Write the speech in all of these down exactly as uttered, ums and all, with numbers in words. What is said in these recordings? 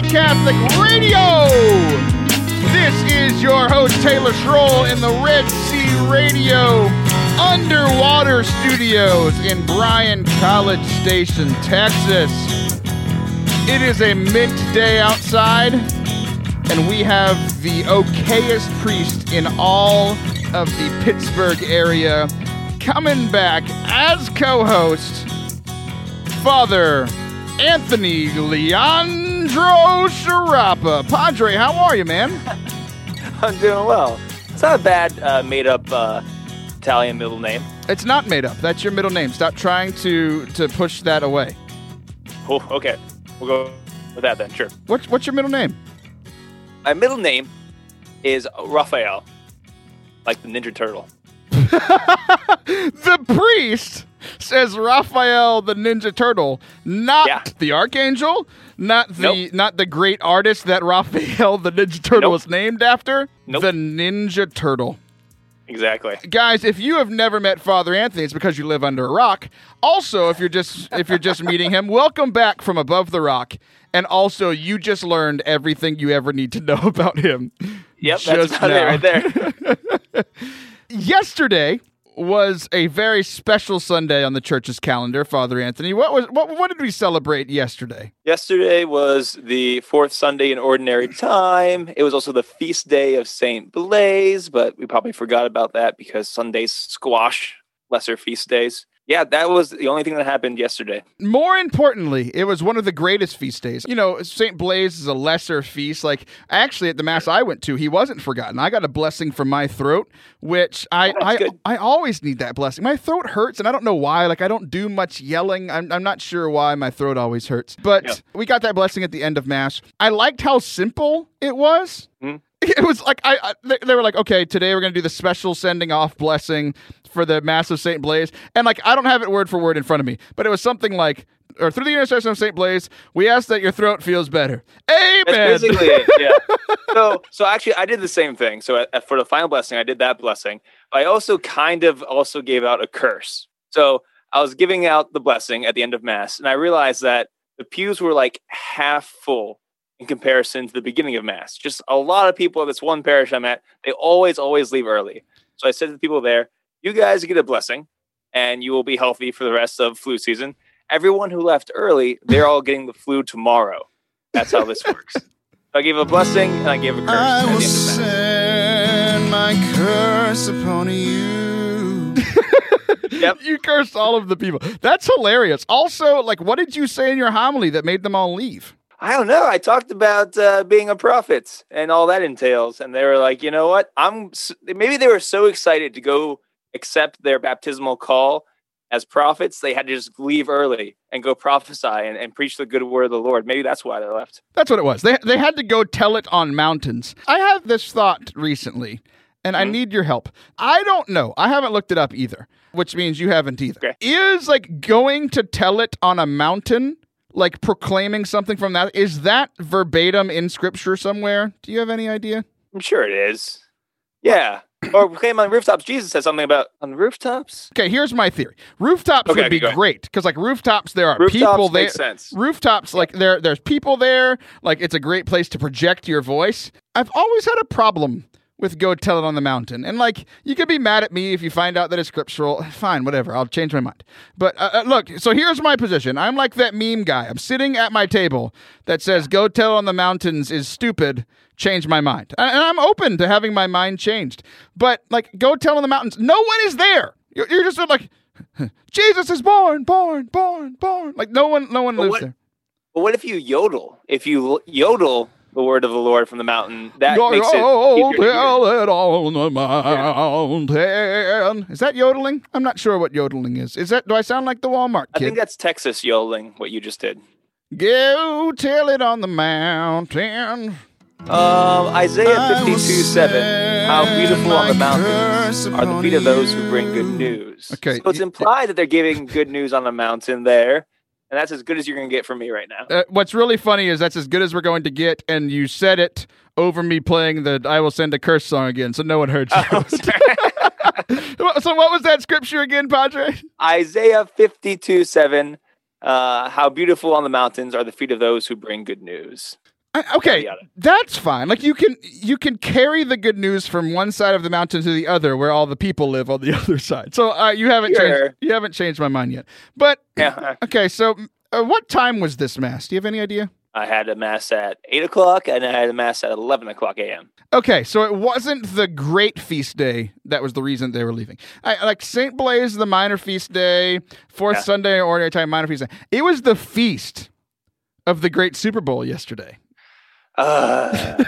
Catholic Radio. This is your host, Taylor Schroll, in the Red Sea Radio underwater studios in Bryan College Station, Texas. It is a mint day outside, and we have the okayest priest in all of the Pittsburgh area coming back as co-host, Father Anthony Leandro Sciarappa. Padre, how are you, man? I'm doing well. It's not a bad uh, made-up uh, Italian middle name. It's not made up. That's your middle name. Stop trying to, to push that away. Oh, okay. We'll go with that then, sure. What's, what's your middle name? My middle name is Raphael, like the Ninja Turtle. The priest says Raphael the Ninja Turtle, not yeah. the Archangel, not the nope. not the great artist that Raphael the Ninja Turtle nope. was named after, nope. the Ninja Turtle. Exactly. Guys, if you have never met Father Anthony, it's because you live under a rock. Also, if you're just if you're just meeting him, welcome back from above the rock. And also, you just learned everything you ever need to know about him. Yep, that's about now. it right there. Yesterday was a very special Sunday on the church's calendar, Father Anthony. What was what what did we celebrate yesterday? Yesterday was the fourth Sunday in Ordinary Time. It was also the feast day of Saint Blaise, but we probably forgot about that because Sundays squash lesser feast days. Yeah, that was the only thing that happened yesterday. More importantly, it was one of the greatest feast days. You know, Saint Blaise is a lesser feast. Like, actually, at the Mass I went to, he wasn't forgotten. I got a blessing from my throat, which I oh, I, good. I always need that blessing. My throat hurts, and I don't know why. Like, I don't do much yelling. I'm, I'm not sure why my throat always hurts. But yeah. we got that blessing at the end of Mass. I liked how simple it was. Mm-hmm. It was like, I, I they, they were like, okay, today we're going to do the special sending off blessing for the Mass of Saint Blaise. And like, I don't have it word for word in front of me, but it was something like, or through the intercession of Saint Blaise, we ask that your throat feels better. Amen. That's basically it, yeah. so, so actually, I did the same thing. So at, for the final blessing, I did that blessing. But I also kind of also gave out a curse. So I was giving out the blessing at the end of Mass, and I realized that the pews were like half full in comparison to the beginning of Mass. Just a lot of people at this one parish I'm at, they always, always leave early. So I said to the people there, you guys get a blessing, and you will be healthy for the rest of flu season. Everyone who left early, they're all getting the flu tomorrow. That's how this works. So I gave a blessing, and I gave a curse I at the will end of Mass. send my curse upon you. Yep. You cursed all of the people. That's hilarious. Also, like, what did you say in your homily that made them all leave? I don't know. I talked about uh, being a prophet and all that entails. And they were like, you know what? I'm maybe they were so excited to go accept their baptismal call as prophets, they had to just leave early and go prophesy and, and preach the good word of the Lord. Maybe that's why they left. That's what it was. They, they had to go tell it on mountains. I had this thought recently, and mm-hmm. I need your help. I don't know. I haven't looked it up either, which means you haven't either. Okay. Is like going to tell it on a mountain, like proclaiming something from that, is that verbatim in scripture somewhere? Do you have any idea? I'm sure it is. Yeah. Or proclaim on rooftops. Jesus said something about on the rooftops. Okay, here's my theory. Rooftops okay, would be great because, like, rooftops, there are rooftops people there. Makes sense. Rooftops, like, there, there's people there. Like, it's a great place to project your voice. I've always had a problem with go tell it on the mountain. And, like, you could be mad at me if you find out that it's scriptural. Fine, whatever. I'll change my mind. But, uh, uh, look, so here's my position. I'm like that meme guy. I'm sitting at my table that says go tell on the mountains is stupid. Change my mind. And I'm open to having my mind changed. But, like, go tell on the mountains. No one is there. You're, you're just sort of like, Jesus is born, born, born, born. Like, no one no one but lives what, there. But what if you yodel? If you yodel the word of the Lord from the mountain, that Go, makes it oh, easier to hear. tell it on the mountain. Is that yodeling? I'm not sure what yodeling is. Is that? Do I sound like the Walmart kid? I think that's Texas yodeling, what you just did. Go tell it on the mountain. Um, Isaiah fifty-two seven. How beautiful on the mountains are the feet of those who bring good news. Okay. So it's implied that they're giving good news on the mountain there. And that's as good as you're going to get from me right now. Uh, what's really funny is that's as good as we're going to get, and you said it over me playing the I Will Send a Curse song again, so no one heard you. Oh, so what was that scripture again, Padre? Isaiah fifty-two seven. Uh, how beautiful on the mountains are the feet of those who bring good news. I, okay, yada, yada. That's fine. Like you can you can carry the good news from one side of the mountain to the other, where all the people live on the other side. So uh, you haven't Sure. changed. You haven't changed my mind yet. But Yeah. okay, so uh, what time was this mass? Do you have any idea? I had a mass at eight o'clock, and I had a mass at eleven o'clock a.m. Okay, so it wasn't the great feast day that was the reason they were leaving. I, like Saint Blaise, the minor feast day, Fourth Yeah. Sunday, Ordinary Time, minor feast day. It was the feast of the great Super Bowl yesterday. Uh,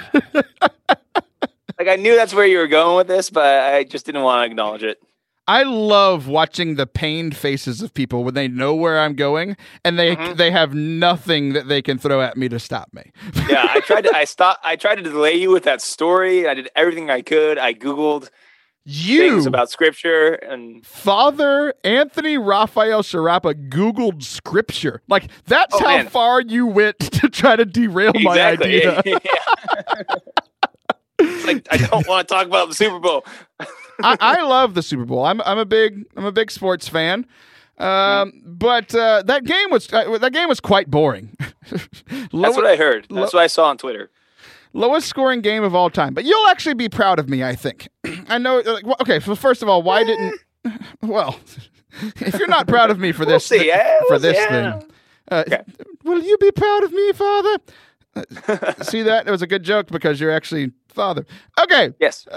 like I knew that's where you were going with this, but I just didn't want to acknowledge it. I love watching the pained faces of people when they know where I'm going and they Mhm. they have nothing that they can throw at me to stop me. Yeah, I tried to. I stopped. I tried to delay you with that story. I did everything I could. I googled You, things about scripture, and Father Anthony Raphael Sharapa Googled scripture. Like, that's Oh, how man. far you went to try to derail my exactly. idea. Yeah. It's like I don't want to talk about the Super Bowl. I, I love the Super Bowl. I'm I'm a big I'm a big sports fan. Um, but uh, that game was uh, that game was quite boring. That's Low- what I heard. That's lo- what I saw on Twitter. Lowest scoring game of all time. But you'll actually be proud of me, I think. I know. Like, wh- okay, so first of all, why didn't? Well, if you're not proud of me for We'll this see, thi- yeah, for we'll this see, yeah. thing, uh, Okay. will you be proud of me, Father? Uh, see that? It was a good joke because you're actually Father. Okay. Yes.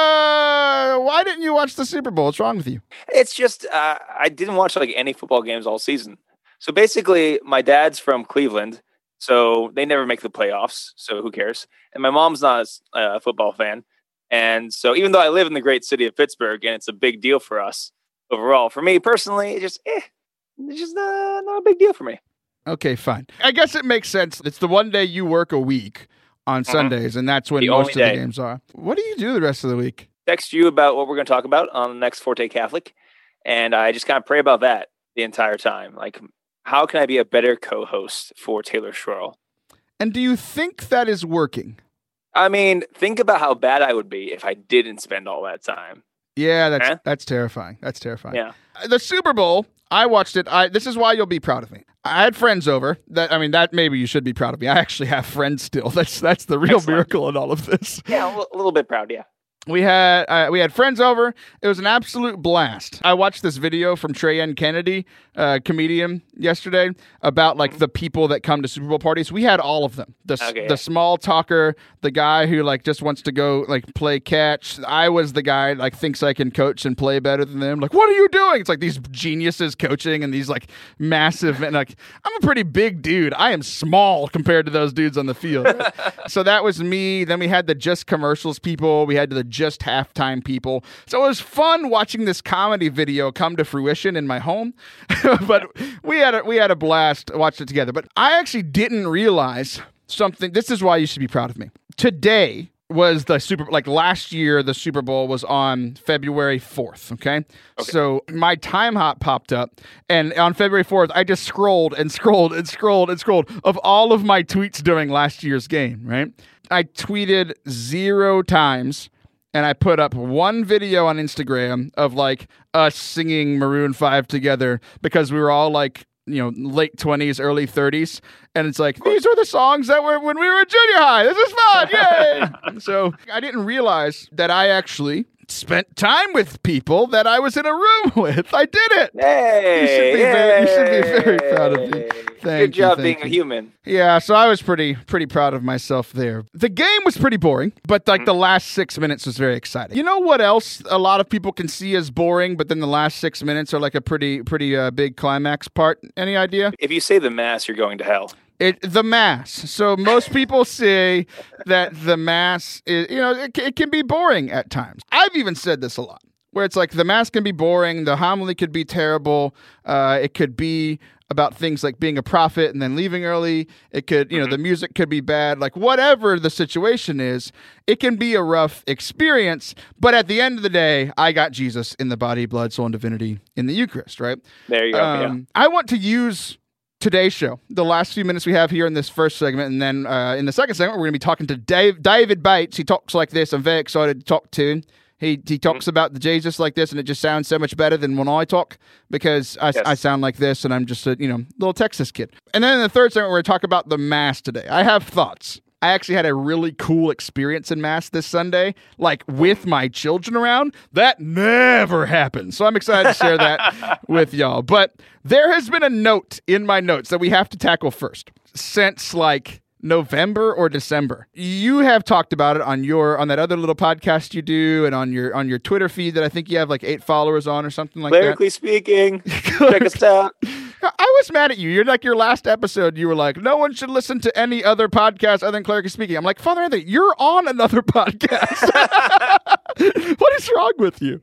Uh, why didn't you watch the Super Bowl? What's wrong with you? It's just uh, I didn't watch like any football games all season. So basically, my dad's from Cleveland, so they never make the playoffs. So who cares? And my mom's not a football fan, and so even though I live in the great city of Pittsburgh, and it's a big deal for us overall, for me personally, it just eh, it's just uh, not a big deal for me. Okay, fine. I guess it makes sense. It's the one day you work a week on Sundays, and that's when The most of only the day. games are. What do you do the rest of the week? Text you about what we're going to talk about on the next Forte Catholic, and I just kind of pray about that the entire time. Like, how can I be a better co-host for Taylor Schroll? And do you think that is working? I mean, think about how bad I would be if I didn't spend all that time. Yeah, that's Huh? that's terrifying. That's terrifying. Yeah. The Super Bowl, I watched it. I this is why you'll be proud of me. I had friends over. That I mean, that maybe you should be proud of me. I actually have friends still. That's that's the real Excellent. miracle in all of this. Yeah, a li- a little bit proud, yeah. We had uh, we had friends over. It was an absolute blast. I watched this video from Treyanne Kennedy, uh, comedian, yesterday about like the people that come to Super Bowl parties. We had all of them. The s- Okay, the yeah. small talker, the guy who like just wants to go like play catch. I was the guy like thinks I can coach and play better than them. Like, what are you doing? It's like these geniuses coaching and these like massive and like I'm a pretty big dude. I am small compared to those dudes on the field. So that was me. Then we had the just commercials people. We had the just halftime people. So it was fun watching this comedy video come to fruition in my home. But we had a, we had a blast watching it together. But I actually didn't realize something. This is why you should be proud of me. Today was the Super like last year the Super Bowl was on February fourth, okay? Okay. So my time hop popped up and on February fourth I just scrolled and scrolled and scrolled and scrolled of all of my tweets during last year's game, right? I tweeted zero times and I put up one video on Instagram of like us singing Maroon five together because we were all like, you know, late twenties, early thirties. And it's like, these were the songs that were when we were in junior high. This is fun. Yay. So I didn't realize that I actually spent time with people that I was in a room with. I did it. Hey, You should be very- you should be very proud of me. yay. Thank Good you, job thank being you. a human. Yeah, so I was pretty pretty proud of myself there. The game was pretty boring, but like the last six minutes was very exciting. You know what else a lot of people can see as boring, but then the last six minutes are like a pretty pretty uh, big climax part? Any idea? If you say the mass, you're going to hell. It the mass. So most people say that the mass is, you know, it, it can be boring at times. I've even said this a lot, where it's like the mass can be boring, the homily could be terrible, uh, it could be about things like being a prophet and then leaving early. It could, you know, the music could be bad. Like whatever the situation is, it can be a rough experience. But at the end of the day, I got Jesus in the body, blood, soul, and divinity in the Eucharist, right? There you go. Um, I want to use today's show, the last few minutes we have here in this first segment, and then uh, in the second segment, we're going to be talking to Dave, David Bates. He talks like this. I'm very excited to talk to him. He he talks about the Jesus like this, and it just sounds so much better than when I talk because I, Yes. I sound like this, and I'm just a you know little Texas kid. And then in the third segment, we're going to talk about the Mass today. I have thoughts. I actually had a really cool experience in Mass this Sunday, like with my children around. That never happens. So I'm excited to share that with y'all. But there has been a note in my notes that we have to tackle first since like November or December. You have talked about it on your on that other little podcast you do, and on your on your Twitter feed that I think you have like eight followers on or something like Lyrically that. Speaking, check us out. I was mad at you. You're like your last episode. You were like, no one should listen to any other podcast other than Clerically Speaking. I'm like, Father Anthony, you're on another podcast. What is wrong with you?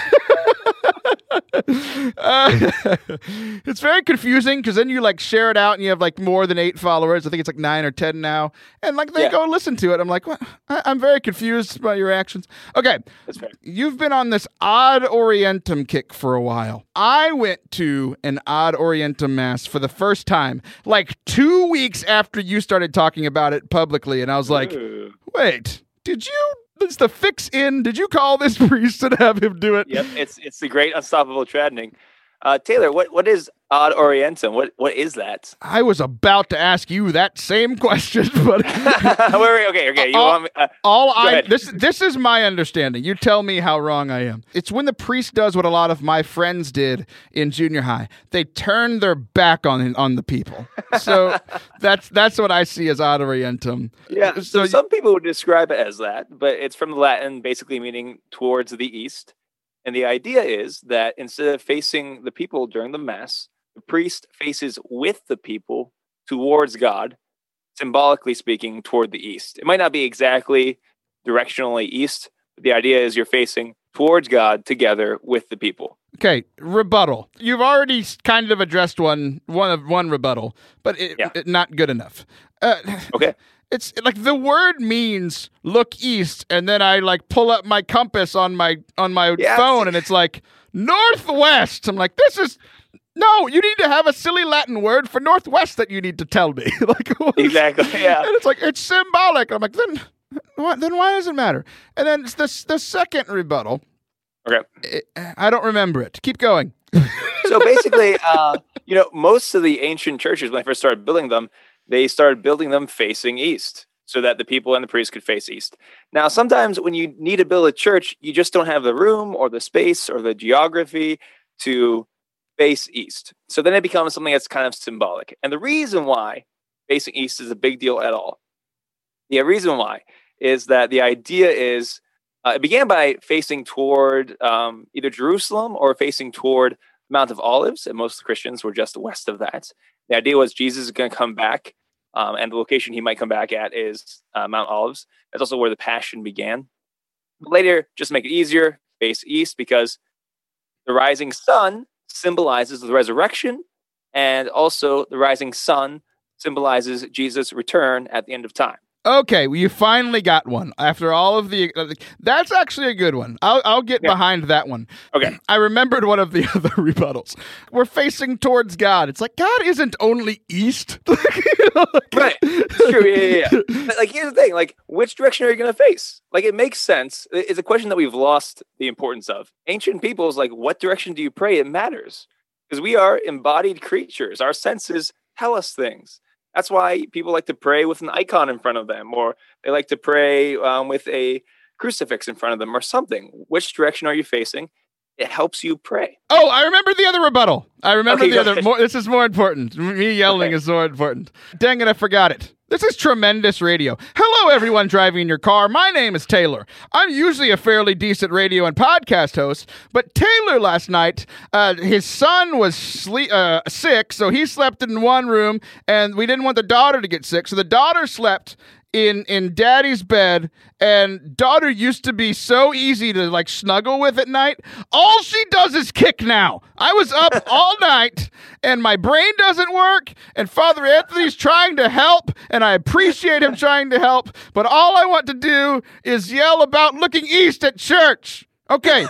uh, it's very confusing because then you like share it out and you have like more than eight followers. I think it's like nine or ten now. And like they Yeah. go listen to it. I'm like, what? I- I'm very confused by your actions. Okay. That's fair. You've been on this Ad Orientem kick for a while. I went to an Ad Orientem Mass for the first time like two weeks after you started talking about it publicly. And I was like, Ooh. wait, did you, is the fix in? Did you call this priest and have him do it? Yep, it's it's the great unstoppable trending. Uh, Taylor, what, what is Ad Orientem? What what is that? I was about to ask you that same question, but wait, wait, okay, okay. You all, want me, uh, all I ahead. this this is my understanding. You tell me how wrong I am. It's when the priest does what a lot of my friends did in junior high. They turn their back on on the people. So that's that's what I see as Ad Orientem. yeah. So, So some people would describe it as that, but it's from the Latin, basically meaning towards the east. And the idea is that instead of facing the people during the Mass, the priest faces with the people towards God, symbolically speaking, toward the east. It might not be exactly directionally east, but the idea is you're facing towards God together with the people. Okay, rebuttal. You've already s- kind of addressed one one of one rebuttal, but it, Yeah. it- not good enough. Uh, Okay. It's like the word means look east, and then I like pull up my compass on my on my Yes. phone, and it's like northwest. I'm like, this is no. You need to have a silly Latin word for northwest that you need to tell me. Like what is- Exactly. Yeah. And it's like it's symbolic. I'm like, then what? Then why does it matter? And then it's the the second rebuttal. Okay. It, I don't remember it. Keep going. So basically, uh, you know, most of the ancient churches, when they first started building them, they started building them facing east so that the people and the priests could face east. Now, sometimes when you need to build a church, you just don't have the room or the space or the geography to face east. So then it becomes something that's kind of symbolic. And the reason why facing east is a big deal at all, the reason why is that the idea is uh, it began by facing toward um, either Jerusalem or facing toward Mount of Olives, and most Christians were just west of that. The idea was Jesus is going to come back, um, and the location he might come back at is uh, Mount Olives. That's also where the Passion began. But later, just to make it easier, face east, because the rising sun symbolizes the resurrection, and also the rising sun symbolizes Jesus' return at the end of time. Okay, well, you finally got one after all of the. Uh, that's actually a good one. I'll I'll get Yeah. behind that one. Okay. I remembered one of the other rebuttals. We're facing towards God. It's like God isn't only east. You know, like- Right. It's true. Yeah, yeah, yeah. But, like, here's the thing. Like, which direction are you going to face? Like, it makes sense. It- It's a question that we've lost the importance of. Ancient peoples, like, what direction do you pray? It matters. Because we are embodied creatures. Our senses tell us things. That's why people like to pray with an icon in front of them, or they like to pray um, with a crucifix in front of them or something. Which direction are you facing? It helps you pray. Oh, I remember the other rebuttal. I remember Okay, the go other. ahead. More, this is more important. Me yelling Okay. is more important. Dang it, I forgot it. This is tremendous radio. Hello, everyone driving in your car. My name is Taylor. I'm usually a fairly decent radio and podcast host, but Taylor last night, uh, his son was sle- uh, sick, so he slept in one room, and we didn't want the daughter to get sick, so the daughter slept in in daddy's bed, and daughter used to be so easy to like snuggle with at night. All she does is kick now. I was up all night and my brain doesn't work, and Father Anthony's trying to help, and I appreciate him trying to help, but all I want to do is yell about looking east at church. Okay.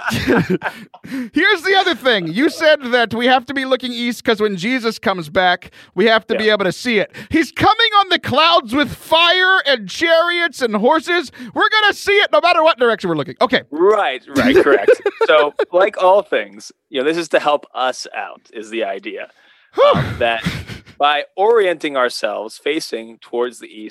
Here's the other thing. You said that we have to be looking east because when Jesus comes back, we have to be Yeah. able to see it. He's coming on the clouds with fire and chariots and horses. We're going to see it no matter what direction we're looking. Okay. Right, right, correct. So, like all things, you know, this is to help us out, is the idea. Um, that by orienting ourselves facing towards the east,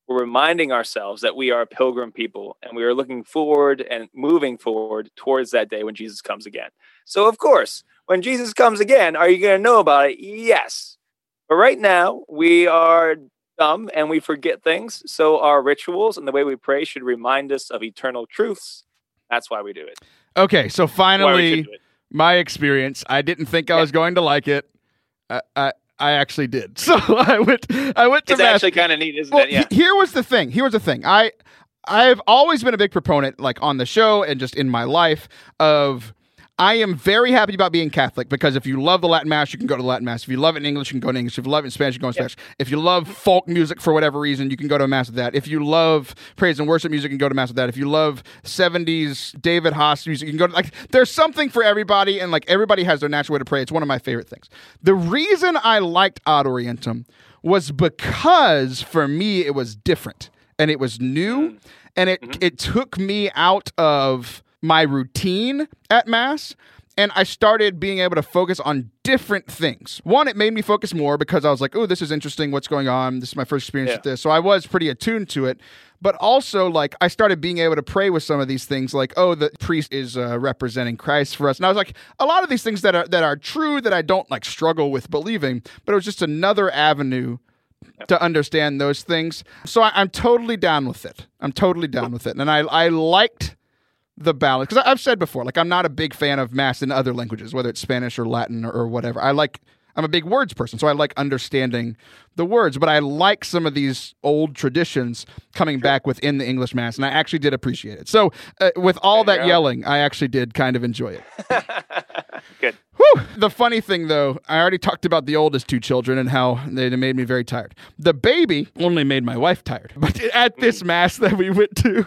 we're reminding ourselves that we are a pilgrim people and we are looking forward and moving forward towards that day when Jesus comes again. So, of course, when Jesus comes again, are you going to know about it? Yes. But right now, we are dumb and we forget things. So our rituals and the way we pray should remind us of eternal truths. That's why we do it. Okay, so finally, my experience. I didn't think I was yeah. going to like it. I, I I actually did. So I went. I went to. It's mass. actually kind of neat, isn't well, it? Yeah. He, here was the thing. Here was the thing. I I've always been a big proponent, like on the show and just in my life, of. I am very happy about being Catholic because if you love the Latin Mass, you can go to the Latin Mass. If you love it in English, you can go to English. If you love it in Spanish, you can go in Spanish. Yep. If you love folk music for whatever reason, you can go to a Mass with that. If you love praise and worship music, you can go to Mass with that. If you love seventies David Haas music, you can go to, like, there's something for everybody, and like everybody has their natural way to pray. It's one of my favorite things. The reason I liked Ad Orientem was because for me, it was different and it was new and it, mm-hmm. it took me out of my routine at Mass, and I started being able to focus on different things. One, it made me focus more because I was like, oh, this is interesting. What's going on? This is my first experience yeah. with this. So I was pretty attuned to it. But also, like, I started being able to pray with some of these things, like, oh, the priest is uh, representing Christ for us. And I was like, a lot of these things that are that are true that I don't, like, struggle with believing, but it was just another avenue to understand those things. So I, I'm totally down with it. I'm totally down with it. And I, I liked the balance, because I've said before, like, I'm not a big fan of Mass in other languages, whether it's Spanish or Latin or, or whatever. I like, I'm a big words person, so I like understanding the words, but I like some of these old traditions coming back within the English Mass, and I actually did appreciate it. So uh, with all that yelling, I actually did kind of enjoy it. Good. Whew. The funny thing, though, I already talked about the oldest two children and how they made me very tired. The baby only made my wife tired. But at this Mass that we went to,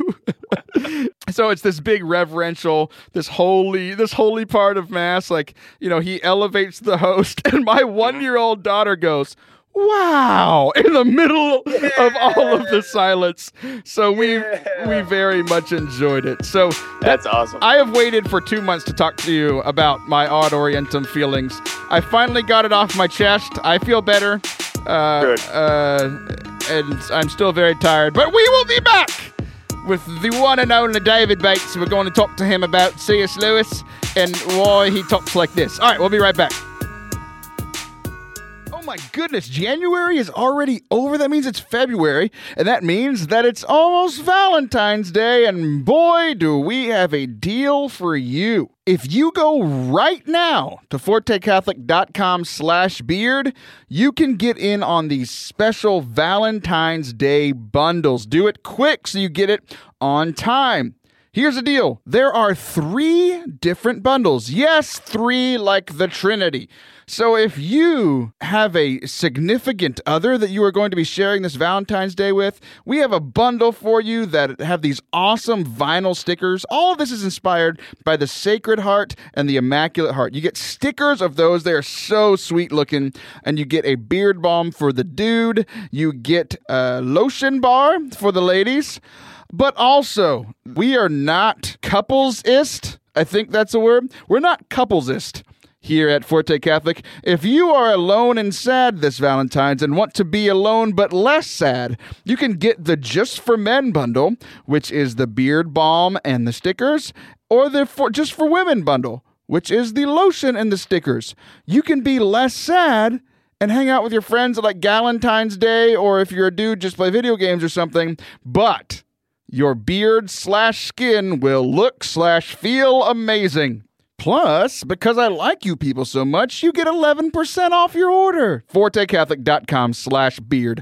so it's this big reverential, this holy, this holy part of Mass. Like, you know, he elevates the host, and my one-year-old daughter goes, wow, in the middle yeah. of all of the silence. So we yeah. we very much enjoyed it. So that's that, awesome. I have waited for two months to talk to you about my Ad Orientem feelings. I finally got it off my chest. I feel better. Uh, Good. Uh, and I'm still very tired. But we will be back with the one and only David Bates. We're going to talk to him about C S Lewis and why he talks like this. All right, we'll be right back. Oh my goodness, January is already over. That means it's February, and that means that it's almost Valentine's Day, and boy, do we have a deal for you. If you go right now to fortecatholic.com slash beard, you can get in on these special Valentine's Day bundles. Do it quick so you get it on time. Here's the deal. There are three different bundles. Yes, three like the Trinity. So if you have a significant other that you are going to be sharing this Valentine's Day with, we have a bundle for you that have these awesome vinyl stickers. All of this is inspired by the Sacred Heart and the Immaculate Heart. You get stickers of those. They are so sweet looking. And you get a beard balm for the dude. You get a lotion bar for the ladies. But also, we are not couplesist. I think that's a word. We're not couplesist here at Forte Catholic. If you are alone and sad this Valentine's and want to be alone but less sad, you can get the Just for Men bundle, which is the beard balm and the stickers, or the for, Just for Women bundle, which is the lotion and the stickers. You can be less sad and hang out with your friends at like Galentine's Day, or if you're a dude, just play video games or something, but your beard slash skin will look slash feel amazing. Plus, because I like you people so much, you get eleven percent off your order. fortecatholic.com slash beard.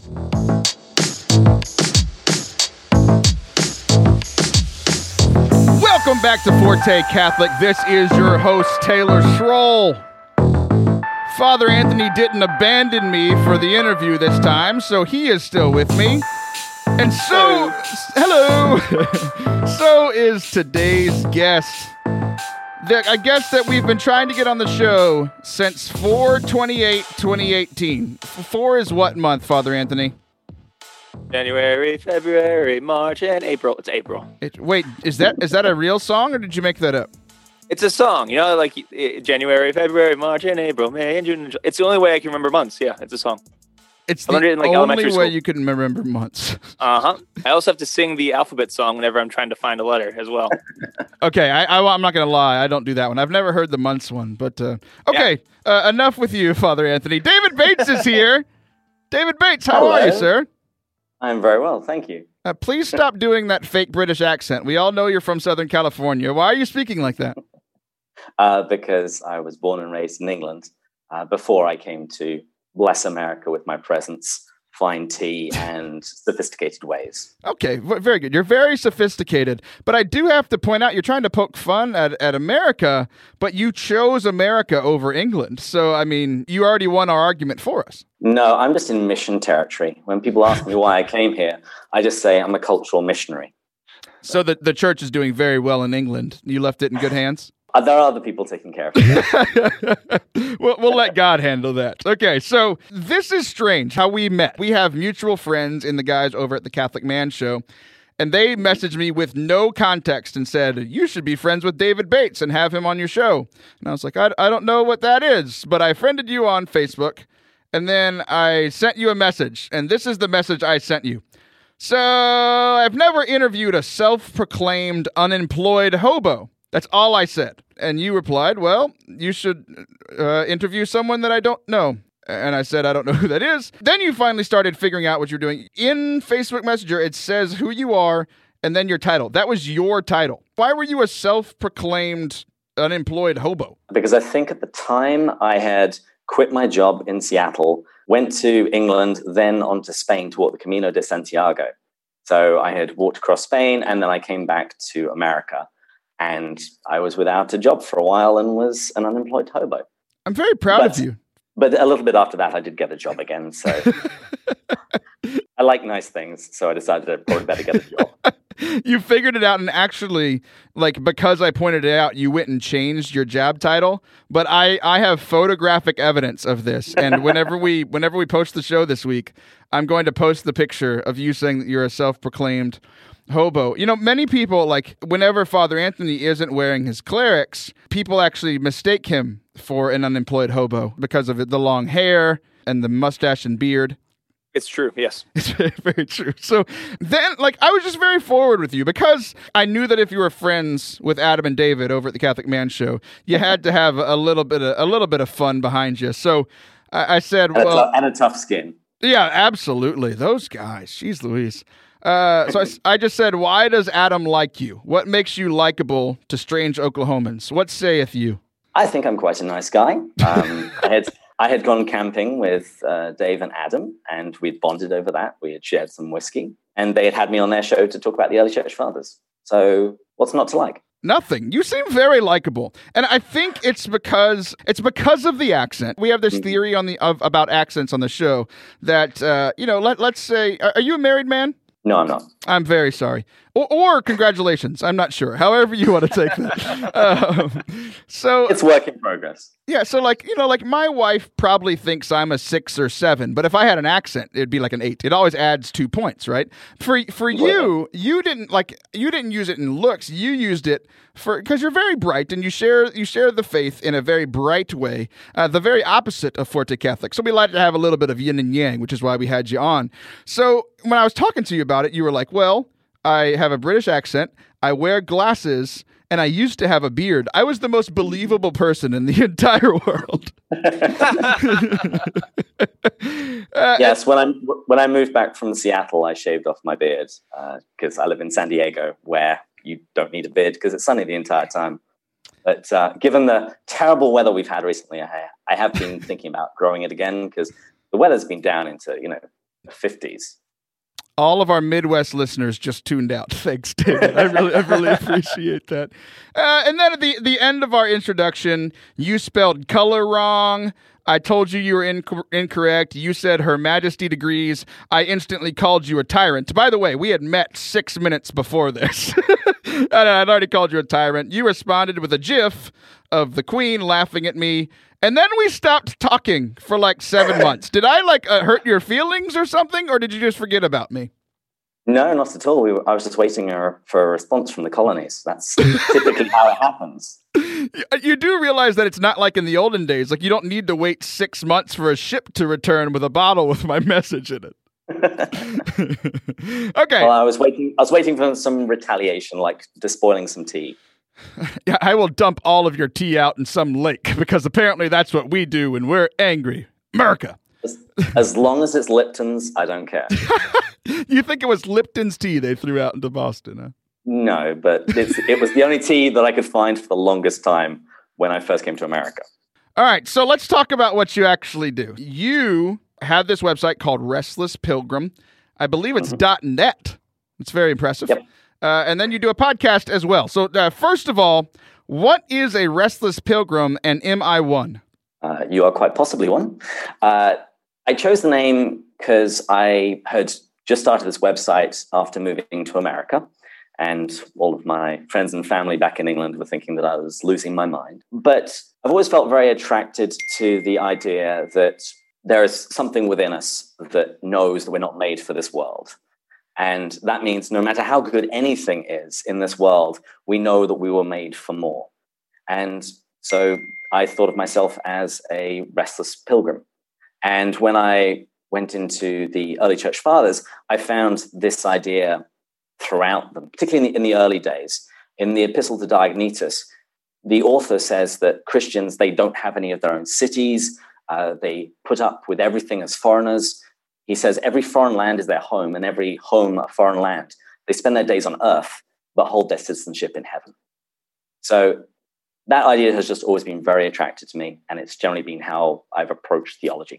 Welcome back to Forte Catholic. This is your host, Taylor Schroll. Father Anthony didn't abandon me for the interview this time, so he is still with me. And so, hello, so is today's guest. The, a guest that we've been trying to get on the show since four twenty-eight twenty eighteen. Four is what month, Father Anthony? January, February, March, and April. It's April. It, wait, is that is that a real song, or did you make that up? It's a song, you know, like uh, January, February, March, and April, May, and June. It's the only way I can remember months. Yeah, it's a song. It's I learned the it in, like, only elementary way school. you can remember months. Uh-huh. I also have to sing the alphabet song whenever I'm trying to find a letter as well. Okay, I, I, I'm not going to lie. I don't do that one. I've never heard the months one. But, uh, okay, yeah. uh, enough with you, Father Anthony. David Bates is here. David Bates, how Hello. are you, sir? I'm very well, thank you. Uh, please stop doing that fake British accent. We all know you're from Southern California. Why are you speaking like that? Uh, because I was born and raised in England uh, before I came to bless America with my presence, fine tea, and sophisticated ways. Okay, v- very good. You're very sophisticated. But I do have to point out, you're trying to poke fun at, at America, but you chose America over England. So, I mean, you already won our argument for us. No, I'm just in mission territory. When people ask me why I came here, I just say I'm a cultural missionary. So the, the church is doing very well in England. You left it in good hands? Uh, there are other people taking care of it. we'll, we'll let God handle that. Okay, so this is strange how we met. We have mutual friends in the guys over at the Catholic Man Show, and they messaged me with no context and said, you should be friends with David Bates and have him on your show. And I was like, I, I don't know what that is, but I friended you on Facebook, and then I sent you a message, and this is the message I sent you. So I've never interviewed a self-proclaimed unemployed hobo. That's all I said. And you replied, well, you should uh, interview someone that I don't know. And I said, I don't know who that is. Then you finally started figuring out what you're doing. In Facebook Messenger, it says who you are and then your title. That was your title. Why were you a self-proclaimed unemployed hobo? Because I think at the time I had quit my job in Seattle, went to England, then on to Spain to walk the Camino de Santiago. So I had walked across Spain, and then I came back to America. And I was without a job for a while and was an unemployed hobo. I'm very proud but, of you. But a little bit after that, I did get a job again. So I like nice things. So I decided I probably better get a job. You figured it out, and actually, like, because I pointed it out, you went and changed your job title. But I, I have photographic evidence of this. And whenever we whenever we post the show this week, I'm going to post the picture of you saying that you're a self-proclaimed hobo. You know, many people, like, whenever Father Anthony isn't wearing his clerics, people actually mistake him for an unemployed hobo because of the long hair and the mustache and beard. It's true, yes. It's very, very true. So then, like, I was just very forward with you because I knew that if you were friends with Adam and David over at the Catholic Man Show, you had to have a little bit of, a little bit of fun behind you. So I, I said, and well... A t- and a tough skin. Yeah, absolutely. Those guys. Jeez Louise. Uh, so I, I just said, why does Adam like you? What makes you likable to strange Oklahomans? What saith you? I think I'm quite a nice guy. Um, I had I had gone camping with uh, Dave and Adam, and we'd bonded over that. We had shared some whiskey, and they had had me on their show to talk about the early church fathers. So what's not to like? Nothing. You seem very likable, and I think it's because it's because of the accent. We have this theory on the of, about accents on the show that uh, you know. Let let's say, are you a married man? No, I'm not. I'm very sorry. Or, or congratulations. I'm not sure. However you want to take that. um, so it's work in progress. Yeah. So like, you know, like my wife probably thinks I'm a six or seven, but if I had an accent, it'd be like an eight. It always adds two points, right? For for you, you didn't like you didn't use it in looks. You used it for because you're very bright and you share you share the faith in a very bright way, uh, the very opposite of Forte Catholic. So we like to have a little bit of yin and yang, which is why we had you on. So when I was talking to you about it, you were like, well, I have a British accent, I wear glasses, and I used to have a beard. I was the most believable person in the entire world. uh, yes, when I when I moved back from Seattle, I shaved off my beard because uh, I live in San Diego, where you don't need a beard because it's sunny the entire time. But uh, given the terrible weather we've had recently, I, I have been thinking about growing it again because the weather's been down into, you know, the fifties. All of our Midwest listeners just tuned out. Thanks, David. I really, I really appreciate that. Uh, and then at the, the end of our introduction, you spelled color wrong. I told you you were inc- incorrect. You said Her Majesty degrees. I instantly called you a tyrant. By the way, we had met six minutes before this. And I'd already called you a tyrant. You responded with a gif of the Queen laughing at me. And then we stopped talking for like seven months. Did I like uh, hurt your feelings or something? Or did you just forget about me? No, not at all. We were, I was just waiting for a response from the colonies. That's typically how it happens. You do realize that it's not like in the olden days. Like, you don't need to wait six months for a ship to return with a bottle with my message in it. Okay. Well, I was waiting. I was waiting for some retaliation, like despoiling some tea. Yeah, I will dump all of your tea out in some lake because apparently that's what we do when we're angry. America. As, as long as it's Lipton's, I don't care. You think it was Lipton's tea they threw out into Boston, huh? No, but it's, it was the only tea that I could find for the longest time when I first came to America. All right, so let's talk about what you actually do. You have this website called Restless Pilgrim. I believe it's Mm-hmm. .net. It's very impressive. Yep. Uh, and then you do a podcast as well. So uh, first of all, what is a Restless Pilgrim, and am I one? Uh, you are quite possibly one. Uh, I chose the name because I had just started this website after moving to America. And all of my friends and family back in England were thinking that I was losing my mind. But I've always felt very attracted to the idea that there is something within us that knows that we're not made for this world. And that means no matter how good anything is in this world, we know that we were made for more. And so I thought of myself as a restless pilgrim. And when I went into the early church fathers, I found this idea throughout them, particularly in the, in the early days. In the Epistle to Diognetus, the author says that Christians, they don't have any of their own cities. Uh, they put up with everything as foreigners. He says every foreign land is their home, and every home a foreign land. They spend their days on earth, but hold their citizenship in heaven. So that idea has just always been very attractive to me, and it's generally been how I've approached theology.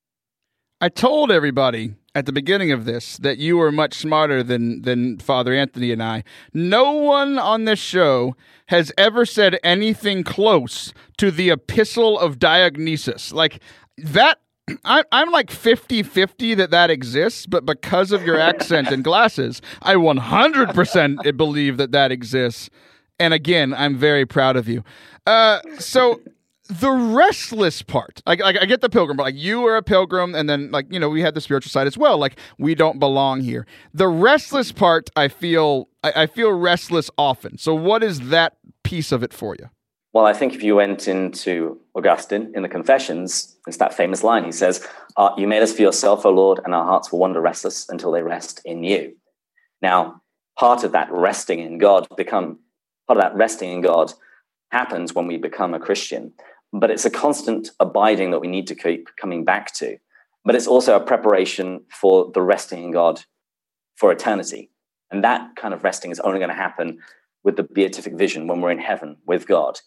I told everybody at the beginning of this that you were much smarter than than Father Anthony and I. No one on this show has ever said anything close to the Epistle of Diognetus. Like that, I, I'm like fifty-fifty that that exists, but because of your accent and glasses, I one hundred percent believe that that exists. And again, I'm very proud of you. Uh, so... The restless part, like, like I get the pilgrim, but like you are a pilgrim, and then like, you know, we had the spiritual side as well. Like we don't belong here. The restless part, I feel, I, I feel restless often. So what is that piece of it for you? Well, I think if you went into Augustine in the Confessions, it's that famous line. He says, uh, you made us for yourself, O Lord, and our hearts will wander restless until they rest in you. Now, part of that resting in God become, part of that resting in God happens when we become a Christian. But it's a constant abiding that we need to keep coming back to. But it's also a preparation for the resting in God for eternity. And that kind of resting is only going to happen with the beatific vision when we're in heaven with God.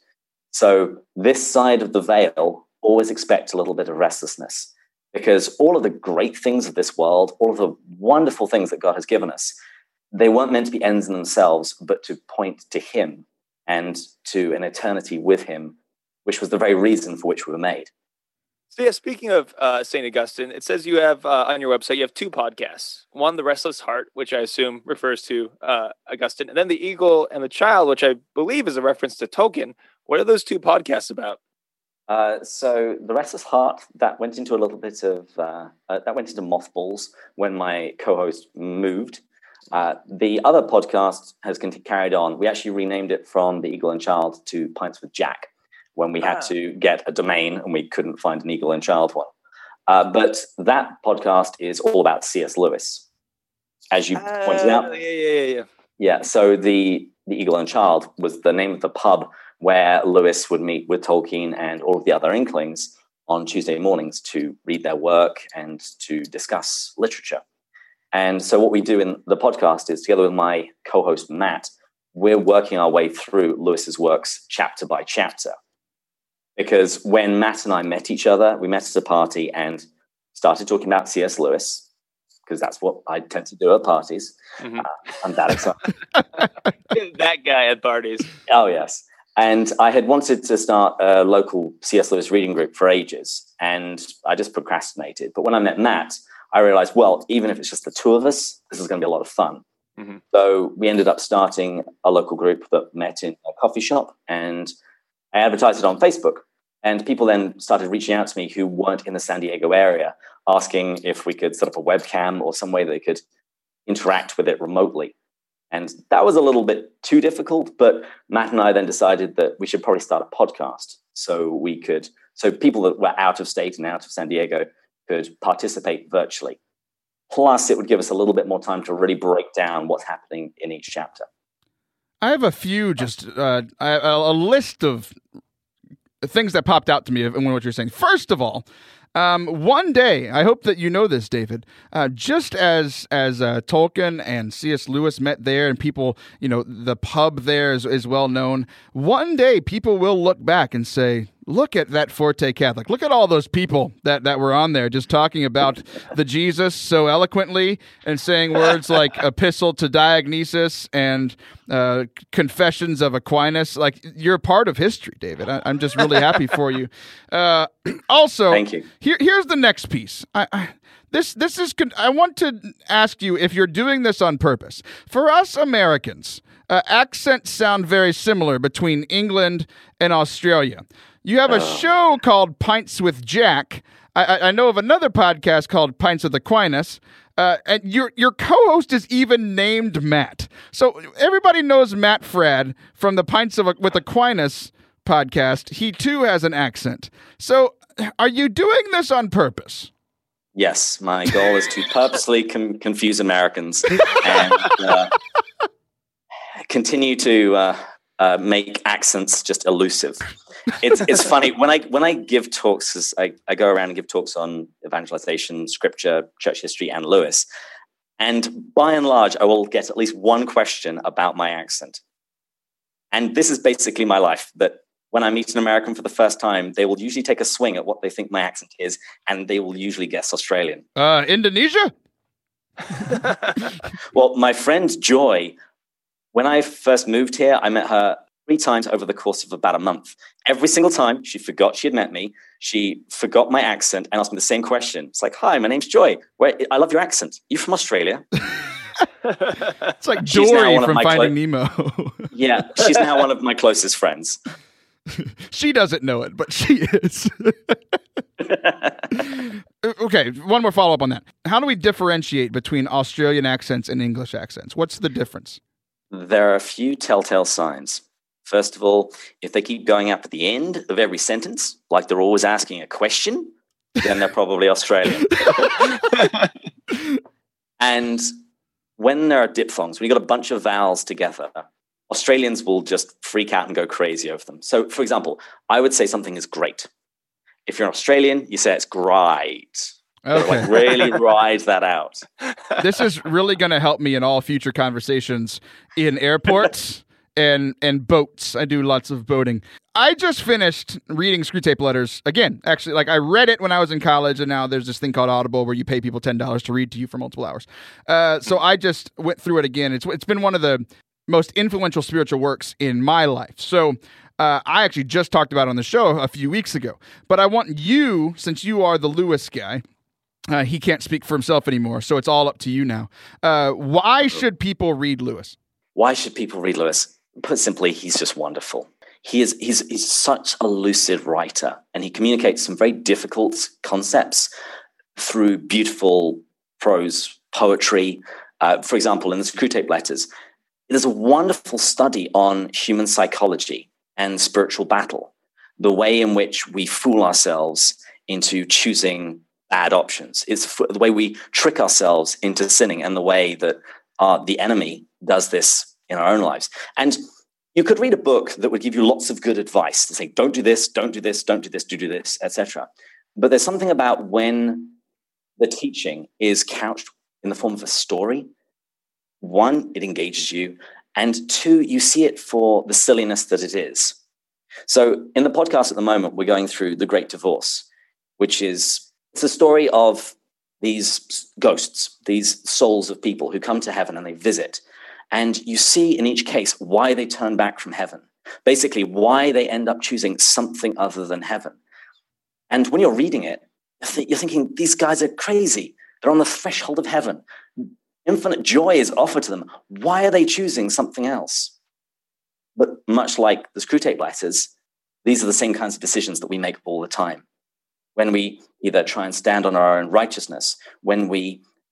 So this side of the veil, always expect a little bit of restlessness, because all of the great things of this world, all of the wonderful things that God has given us, they weren't meant to be ends in themselves, but to point to him and to an eternity with him, which was the very reason for which we were made. So yeah, speaking of uh, Saint Augustine, it says you have uh, on your website, you have two podcasts. One, The Restless Heart, which I assume refers to uh, Augustine, and then The Eagle and the Child, which I believe is a reference to Tolkien. What are those two podcasts about? Uh, so The Restless Heart, that went into a little bit of, uh, uh, that went into mothballs when my co-host moved. Uh, the other podcast has continued, carried on. We actually renamed it from The Eagle and Child to Pints with Jack, when we had ah. to get a domain and we couldn't find an Eagle and Child one. Uh, but that podcast is all about C S Lewis, as you uh, pointed out. Yeah, yeah, yeah. Yeah, so the, the Eagle and Child was the name of the pub where Lewis would meet with Tolkien and all of the other Inklings on Tuesday mornings to read their work and to discuss literature. And so what we do in the podcast is, together with my co-host Matt, we're working our way through Lewis's works chapter by chapter. Because when Matt and I met each other, we met at a party and started talking about C S Lewis, because that's what I tend to do at parties. Mm-hmm. Uh, I'm that excited. That guy at parties. Oh, yes. And I had wanted to start a local C S Lewis reading group for ages, and I just procrastinated. But when I met Matt, I realized, well, even if it's just the two of us, this is going to be a lot of fun. Mm-hmm. So we ended up starting a local group that met in a coffee shop, and I advertised it on Facebook. And people then started reaching out to me who weren't in the San Diego area, asking if we could set up a webcam or some way they could interact with it remotely. And that was a little bit too difficult, but Matt and I then decided that we should probably start a podcast so we could, so people that were out of state and out of San Diego could participate virtually. Plus, it would give us a little bit more time to really break down what's happening in each chapter. I have a few, just uh, a, a list of things that popped out to me in what you're saying. First of all, Um, one day, I hope that you know this, David, uh, just as as uh, Tolkien and C S. Lewis met there and people, you know, the pub there is, is well known. One day, people will look back and say, look at that Forte Catholic. Look at all those people that, that were on there just talking about the Jesus so eloquently and saying words like Epistle to Diognetus and uh, Confessions of Aquinas. Like, you're part of history, David. I, I'm just really happy for you. Uh, also, thank you. Here, here's the next piece. I, I, this, this is. I want to ask you if you're doing this on purpose. For us Americans, uh, accents sound very similar between England and Australia. You have a oh. show called Pints with Jack. I, I know of another podcast called Pints with Aquinas. Uh, and your your co-host is even named Matt. So everybody knows Matt Fradd from the Pints of, with Aquinas podcast. He too has an accent. So are you doing this on purpose? Yes, my goal is to purposely com- confuse Americans and uh, continue to uh, uh, make accents just elusive. It's it's funny when I when I give talks. As I, I go around and give talks on evangelization, scripture, church history, and Lewis. And by and large, I will get at least one question about my accent. And this is basically my life. That when I meet an American for the first time, they will usually take a swing at what they think my accent is, and they will usually guess Australian. Uh, Indonesia? Well, my friend Joy, when I first moved here, I met her three times over the course of about a month. Every single time, she forgot she had met me. She forgot my accent and asked me the same question. It's like, hi, my name's Joy. Where, I love your accent. You from Australia? It's like Dory from Finding clo- Nemo. Yeah, she's now one of my closest friends. She doesn't know it, but she is. Okay, one more follow-up on that. How do we differentiate between Australian accents and English accents? What's the difference? There are a few telltale signs. First of all, if they keep going up at the end of every sentence, like they're always asking a question, then they're probably Australian. And when there are diphthongs, when you've got a bunch of vowels together, Australians will just freak out and go crazy over them. So, for example, I would say something is great. If you're an Australian, you say it's great. Okay. Like really ride that out. This is really going to help me in all future conversations in airports and and boats. I do lots of boating. I just finished reading Screwtape Letters again. Actually, like I read it when I was in college, and now there's this thing called Audible where you pay people ten dollars to read to you for multiple hours. Uh, so I just went through it again. It's it's been one of the most influential spiritual works in my life. So uh, I actually just talked about it on the show a few weeks ago. But I want you, since you are the Lewis guy, uh, he can't speak for himself anymore, so it's all up to you now. Uh, why should people read Lewis? Why should people read Lewis? Put simply, he's just wonderful. He is he's, he's such a lucid writer, and he communicates some very difficult concepts through beautiful prose poetry. Uh, for example, in the Screwtape Letters, there's a wonderful study on human psychology and spiritual battle, the way in which we fool ourselves into choosing bad options. It's the way we trick ourselves into sinning, and the way that uh, the enemy does this in our own lives. And you could read a book that would give you lots of good advice to say, don't do this, don't do this, don't do this, do do this, et cetera. But there's something about when the teaching is couched in the form of a story. One, it engages you. And two, you see it for the silliness that it is. So in the podcast at the moment, we're going through The Great Divorce, which is it's a story of these ghosts, these souls of people who come to heaven and they visit. And you see in each case why they turn back from heaven, basically why they end up choosing something other than heaven. And when you're reading it, you're thinking, these guys are crazy. They're on the threshold of heaven. Infinite joy is offered to them. Why are they choosing something else? But much like the Screwtape Letters, these are the same kinds of decisions that we make all the time. When we either try and stand on our own righteousness, when we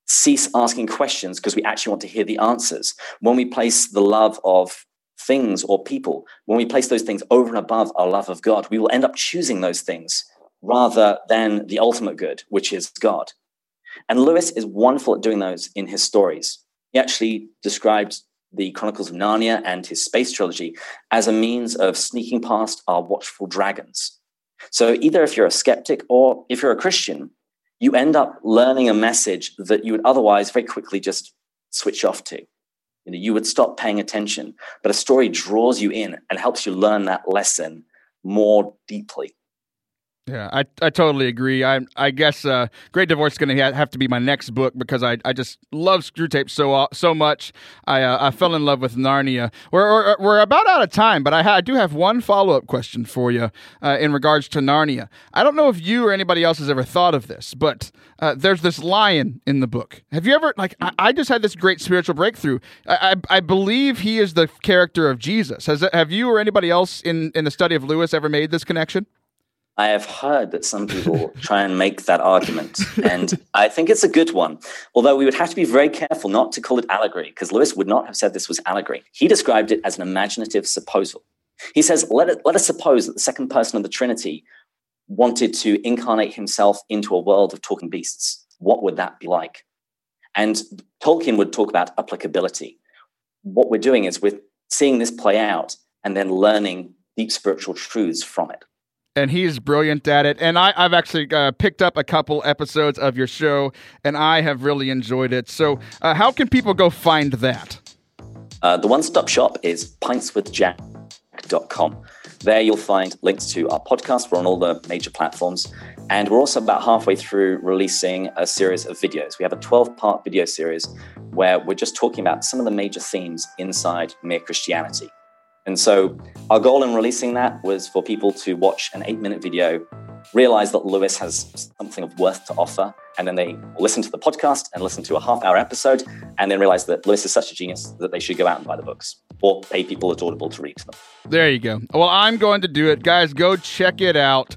cease asking questions because we actually want to hear the answers. When we place the love of things or people, when we place those things over and above our love of God, we will end up choosing those things rather than the ultimate good, which is God. And Lewis is wonderful at doing those in his stories. He actually described the Chronicles of Narnia and his space trilogy as a means of sneaking past our watchful dragons. So either if you're a skeptic or if you're a Christian, you end up learning a message that you would otherwise very quickly just switch off to. You know, you would stop paying attention, but a story draws you in and helps you learn that lesson more deeply. Yeah, I I totally agree. I I guess uh, Great Divorce is going to ha- have to be my next book because I, I just love Screwtape so uh, so much. I uh, I fell in love with Narnia. We're we're, we're about out of time, but I, ha- I do have one follow up question for you uh, in regards to Narnia. I don't know if you or anybody else has ever thought of this, but uh, there's this lion in the book. Have you ever like? I, I just had this great spiritual breakthrough. I, I I believe he is the character of Jesus. Has have you or anybody else in in the study of Lewis ever made this connection? I have heard that some people try and make that argument, and I think it's a good one. Although we would have to be very careful not to call it allegory, because Lewis would not have said this was allegory. He described it as an imaginative supposal. He says, let, it, let us suppose that the second person of the Trinity wanted to incarnate himself into a world of talking beasts. What would that be like? And Tolkien would talk about applicability. What we're doing is we're seeing this play out and then learning deep spiritual truths from it. And he's brilliant at it. And I, I've actually uh, picked up a couple episodes of your show, and I have really enjoyed it. So uh, how can people go find that? Uh, the one-stop shop is pints with jack dot com. There you'll find links to our podcast. We're on all the major platforms. And we're also about halfway through releasing a series of videos. We have a twelve-part video series where we're just talking about some of the major themes inside Mere Christianity. And so our goal in releasing that was for people to watch an eight-minute video, realize that Lewis has something of worth to offer, and then they listen to the podcast and listen to a half-hour episode, and then realize that Lewis is such a genius that they should go out and buy the books or pay people at Audible to read to them. There you go. Well, I'm going to do it. Guys, go check it out.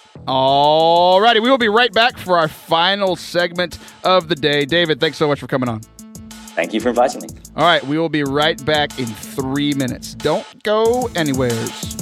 All righty. We will be right back for our final segment of the day. David, thanks so much for coming on. Thank you for inviting me. All right, we will be right back in three minutes. Don't go anywheres.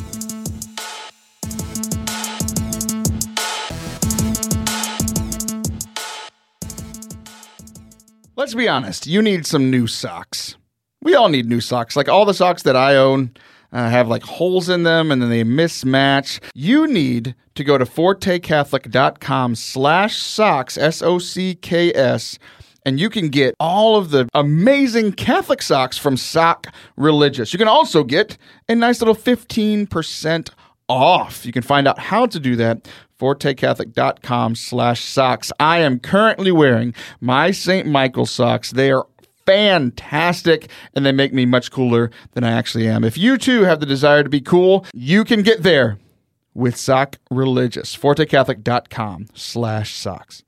Let's be honest. You need some new socks. We all need new socks. Like all the socks that I own uh, have like holes in them and then they mismatch. You need to go to fortecatholic.com slash socks, S O C K S, and you can get all of the amazing Catholic socks from Sock Religious. You can also get a nice little fifteen percent off. You can find out how to do that. fortecatholic.com slash socks. I am currently wearing my Saint Michael socks. They are fantastic, and they make me much cooler than I actually am. If you too have the desire to be cool, you can get there with Sock Religious. fortecatholic.com slash socks.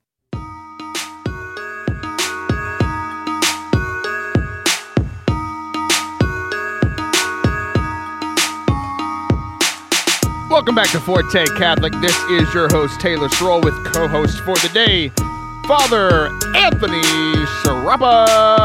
Welcome back to Forte Catholic. This is your host, Taylor Schroll, with co-host for the day, Father Anthony Sciarappa.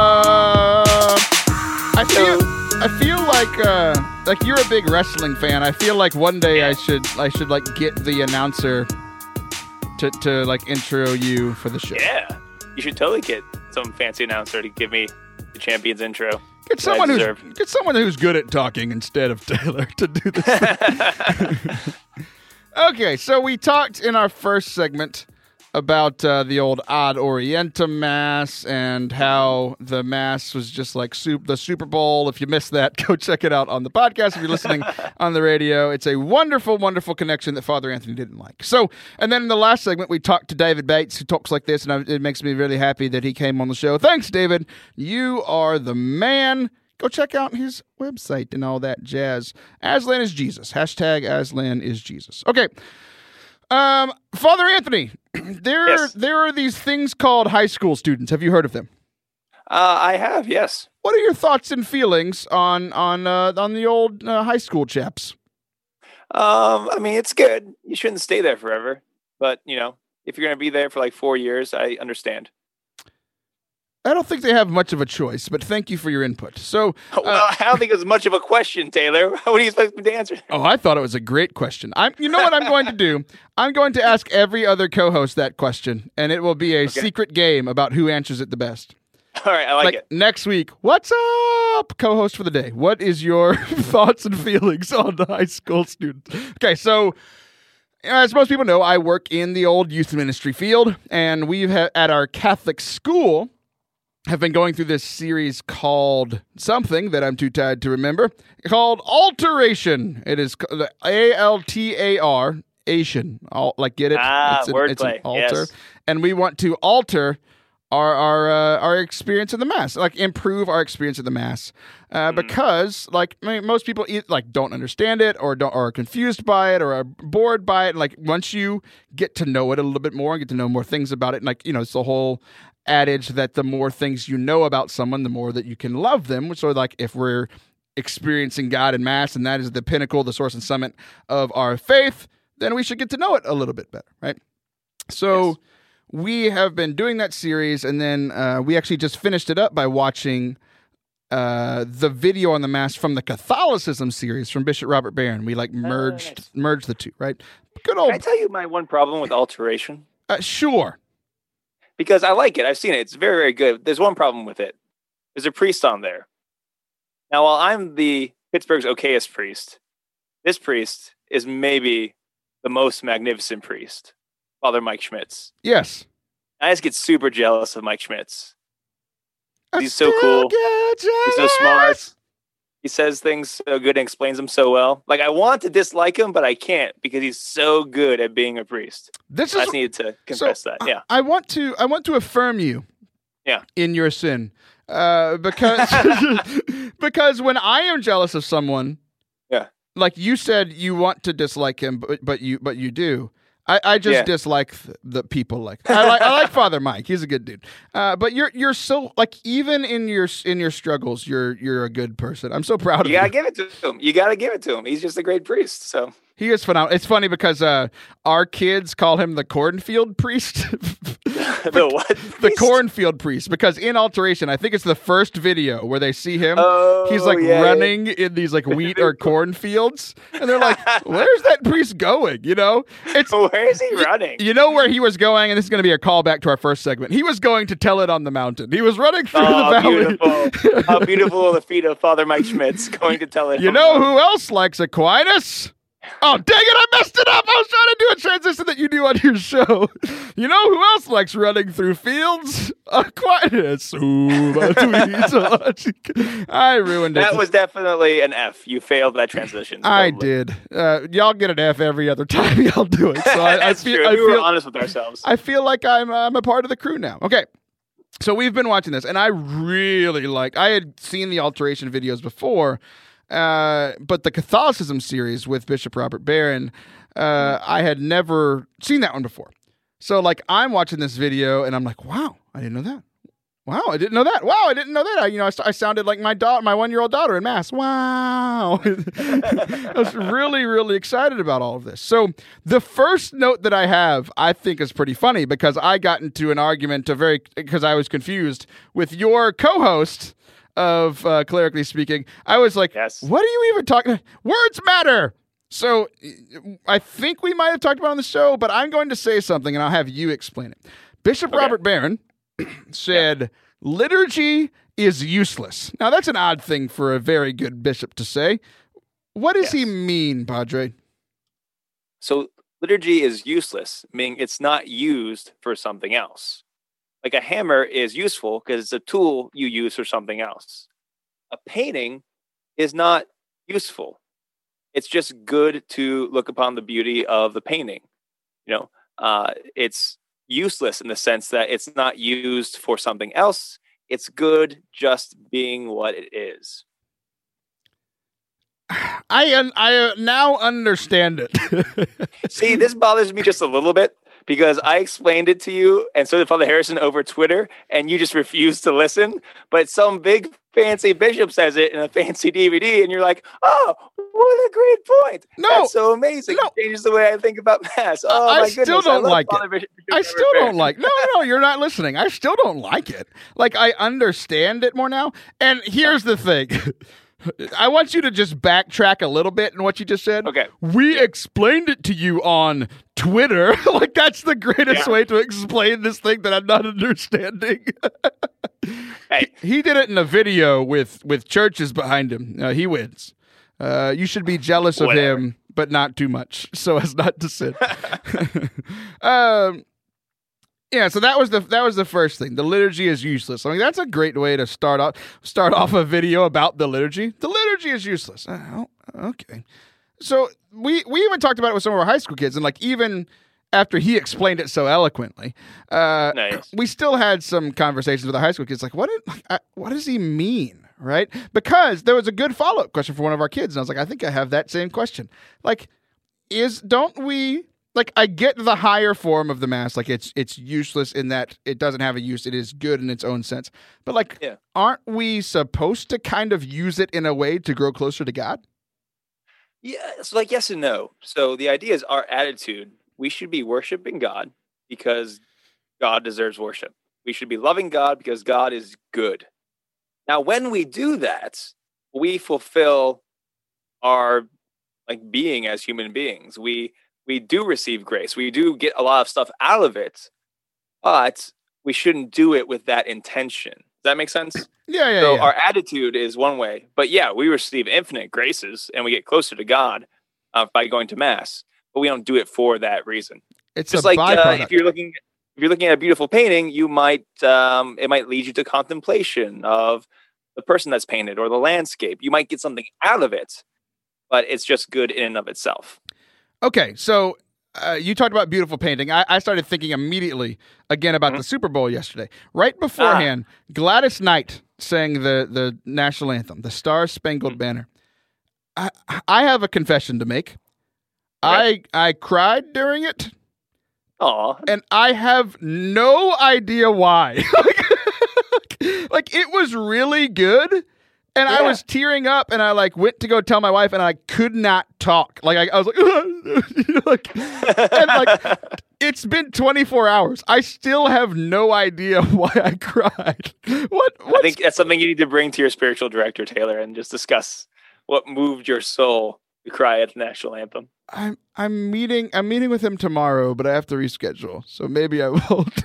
I feel, I feel like, uh, like you're a big wrestling fan. I feel like one day I should, I should like get the announcer to, to like intro you for the show. Yeah, you should totally get some fancy announcer to give me the champion's intro. Get someone who's get someone who's good at talking instead of Taylor to do this. Okay, so we talked in our first segment about uh, the old Ad Orientem Mass and how the Mass was just like soup, the Super Bowl. If you missed that, go check it out on the podcast. If you're listening on the radio, it's a wonderful, wonderful connection that Father Anthony didn't like. So, and then in the last segment, we talked to David Bates, who talks like this, and I, it makes me really happy that he came on the show. Thanks, David. You are the man. Go check out his website and all that jazz. Aslan is Jesus. Hashtag Aslan is Jesus. Okay. Um, Father Anthony, there, Yes. there are these things called high school students. Have you heard of them? Uh, I have, yes. What are your thoughts and feelings on on uh, on the old uh, high school chaps? Um, I mean, it's good. You shouldn't stay there forever. But, you know, if you're going to be there for like four years, I understand. I don't think they have much of a choice, but thank you for your input. So, uh, well, I don't think it was much of a question, Taylor. What do you expect me to answer? Oh, I thought it was a great question. I'm, you know what I'm going to do? I'm going to ask every other co-host that question, and it will be a Okay. secret game about who answers it the best. All right, I like, Like it. next week, what's up, co-host for the day? What is your thoughts and feelings on the high school students? Okay, so as most people know, I work in the old youth ministry field, and we've had at our Catholic school have been going through this series called something that I'm too tired to remember, called Alteration. It is A L T A R, Asian. Al- like, get it? Ah, it's an, it's an wordplay. altar. Yes. And we want to alter our our uh, our experience of the Mass, like improve our experience of the Mass, uh, Mm. because like I mean, most people eat, like don't understand it or don't or are confused by it or are bored by it. And, like once you get to know it a little bit more and get to know more things about it, and, like you know, it's the whole adage that the more things you know about someone, the more that you can love them. So like if we're experiencing God in Mass and that is the pinnacle, the source and summit of our faith, then we should get to know it a little bit better, right? So Yes. we have been doing that series, and then uh, we actually just finished it up by watching uh, the video on the Mass from the Catholicism series from Bishop Robert Barron. We like merged nice. merged the two, right? Good Can old I tell you my one problem with Alteration? uh, sure. Because I like it. I've seen it. It's very, very good. There's one problem with it. There's a priest on there. Now, while I'm the Pittsburgh's okayest priest, this priest is maybe the most magnificent priest, Father Mike Schmitz. Yes. I just get super jealous of Mike Schmitz. I He's so still cool. get He's so jealous. smart. He says things so good and explains them so well. Like, I want to dislike him, but I can't because he's so good at being a priest. This I is just needed to confess so, that. Yeah. I, I want to I want to affirm you. Yeah. In your sin, uh, because because when I am jealous of someone, Yeah. like you said, you want to dislike him, but but you but you do. I, I just Yeah. dislike th- the people like that. I like I like Father Mike. He's a good dude. Uh, but you're you're so like even in your in your struggles, you're you're a good person. I'm so proud of You you. gotta give it to him. You gotta give it to him. He's just a great priest. So He is phenomenal. It's funny because uh, our kids call him the cornfield priest. the what? The priest? cornfield priest, because in Alteration, I think it's the first video where they see him. Oh, He's like yeah, running in these like wheat or cornfields, and they're like, "Where's that priest going?" You know, it's yeah. Where is he running? you know where he was going, and this is going to be a callback to our first segment. He was going to tell it on the mountain. He was running through Oh, the valley. beautiful. How beautiful are the feet of Father Mike Schmitz going to tell it. You know who else likes Aquinas? Oh, dang it, I messed it up. I was trying to do a transition that you do on your show. You know who else likes running through fields? Aquinas. Ooh, my tweets. I ruined it. That was definitely an F. You failed that transition. I Totally. did. Uh, y'all get an F every other time y'all do it. So I, I That's feel, true. I we were feel, honest with ourselves. I feel like I'm I'm a part of the crew now. Okay. So we've been watching this, and I really like. I had seen the Alteration videos before, uh, but the Catholicism series with Bishop Robert Barron, uh, I had never seen that one before. So like, I'm watching this video, and I'm like, "Wow, I didn't know that. Wow, I didn't know that. Wow, I didn't know that. I, you know, I, I sounded like my daughter, my one-year-old daughter in Mass. Wow." I was really, really excited about all of this. So the first note that I have, I think is pretty funny because I got into an argument a very, because I was confused with your co-host of uh, Clerically Speaking. I was like, Yes. what are you even talking? Words matter. So I think we might have talked about it on the show, but I'm going to say something and I'll have you explain it. Bishop Okay. Robert Barron said, liturgy is useless. Now, that's an odd thing for a very good bishop to say. What does he Yes. mean, Padre? So liturgy is useless, meaning it's not used for something else. Like a hammer is useful because it's a tool you use for something else. A painting is not useful. It's just good to look upon the beauty of the painting. You know, uh, it's useless in the sense that it's not used for something else. It's good just being what it is. I un- I uh, now understand it. See, this bothers me just a little bit because I explained it to you, and so did Father Harrison over Twitter, and you just refused to listen. But some big fancy bishop says it in a fancy D V D, and you're like, "Oh, what a great point! No, that's so amazing. No. It changes the way I think about mass." Oh I my still goodness, don't I like Father it. Bishop, Bishop I Robert still Barron. don't like. No, no, you're not listening. I still don't like it. Like I understand it more now. And here's the thing. I want you to just backtrack a little bit in what you just said. Okay. We explained it to you on Twitter. Like that's the greatest Yeah. way to explain this thing that I'm not understanding. Hey. he, he did it in a video with with churches behind him. Uh, he wins. Uh, you should be jealous of Whatever. him, but not too much, so as not to sin. um, yeah. So that was the that was the first thing. The liturgy is useless. I mean, that's a great way to start off start off a video about the liturgy. The liturgy is useless. Oh, okay. So we we even talked about it with some of our high school kids, and like even after he explained it so eloquently, uh, Nice. we still had some conversations with our high school kids. Like, what did like, I, what does he mean? Right? Because there was a good follow up question for one of our kids, and I was like, I think I have that same question. Like, is don't we like? I get the higher form of the mass, like it's it's useless in that it doesn't have a use. It is good in its own sense, but like, Yeah. aren't we supposed to kind of use it in a way to grow closer to God? Yeah, so like yes and no. So the idea is our attitude. We should be worshiping God because God deserves worship. We should be loving God because God is good. Now, when we do that, we fulfill our like being as human beings. We we do receive grace. We do get a lot of stuff out of it, but we shouldn't do it with that intention. Does that make sense? Yeah, yeah, So yeah. our attitude is one way, but yeah, we receive infinite graces and we get closer to God uh, by going to mass, but we don't do it for that reason. It's Just a like uh, byproduct. if you're looking, if you're looking at a beautiful painting, you might um, it might lead you to contemplation of the person that's painted or the landscape. You might get something out of it, but it's just good in and of itself. Okay, so uh, you talked about beautiful painting. I, I started thinking immediately again about Mhm. the Super Bowl yesterday. Right beforehand, Gladys Knight sang the, the national anthem, the Star Spangled Mhm. Banner. I I have a confession to make. I I cried during it, Aw, and I have no idea why. like, like, it was really good. And I Yeah. was tearing up, and I like went to go tell my wife, and I could not talk. Like I, I was like, you know, like, and like, it's been twenty-four hours. I still have no idea why I cried. What? I What's, think that's something you need to bring to your spiritual director, Taylor, and just discuss what moved your soul to cry at the national anthem. I'm I'm meeting I'm meeting with him tomorrow, but I have to reschedule, so maybe I won't.